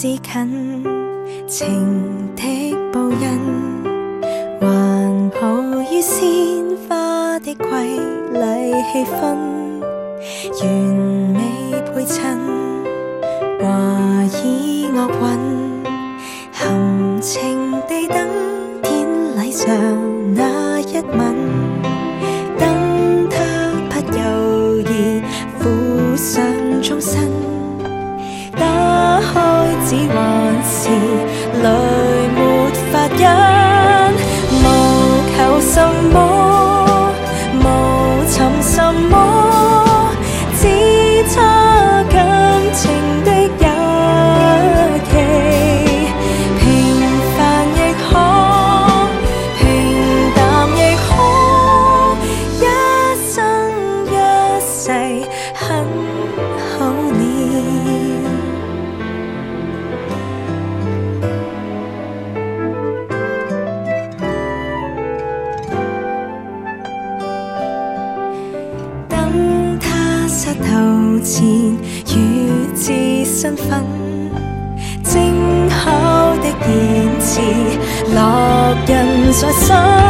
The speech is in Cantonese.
是近情的報恩，還抱於鮮花的瑰麗氣氛，完美配襯華爾樂韻，含情地等天禮上那一吻，等他不猶豫附上終身。打開只還是淚沒法忍，無求什麼，無尋什麼，只差感情的日期。平凡亦可，平淡亦可，一生一世很好了。膝頭前與自身份，精巧的言辭落印在心。